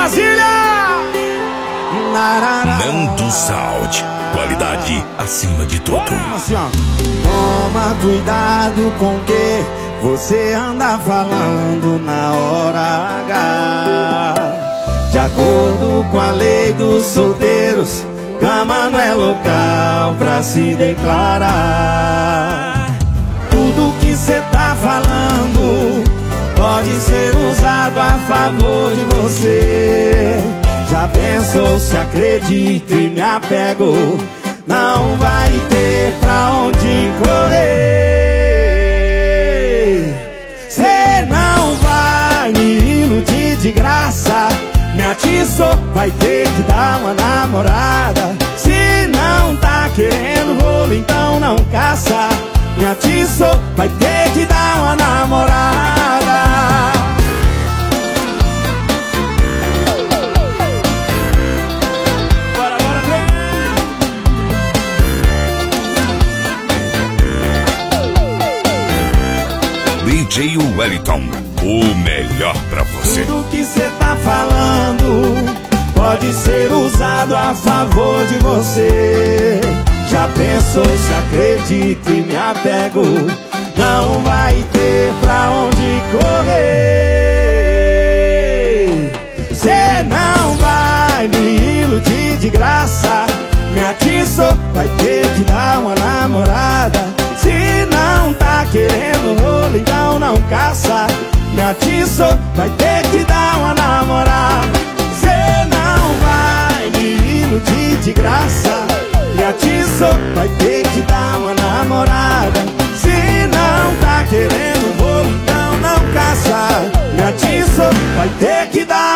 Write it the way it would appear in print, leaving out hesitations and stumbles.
Brasília! Nando Sound, qualidade acima de tudo. Toma cuidado com o que você anda falando na hora H. De acordo com a lei dos solteiros, cama não é local pra se declarar. Tudo que cê tá falando pode ser usado a favor de você. Já pensou, se acredito e me apego, não vai ter pra onde correr. Cê não vai me iludir de graça, me atiçou, vai ter que dar uma namorada. Se não tá querendo rolo, então não caça. Me atiçou, vai ter que dar uma namorada. DJ Wellington, o melhor pra você. Tudo que cê tá falando pode ser usado a favor de você. Já pensou, se acredito e me apego, não vai ter pra onde correr. Cê não vai me iludir de graça, me atiçou, vai ter que dar uma namorada. Se não tá querendo rolo, então não caça. Me atiçou, vai ter que dar uma namorada. Cê não vai me iludir de graça, me atiçou, vai ter que dar uma namorada. Se não tá querendo rolo, então não caça. Me atiçou, vai ter que dar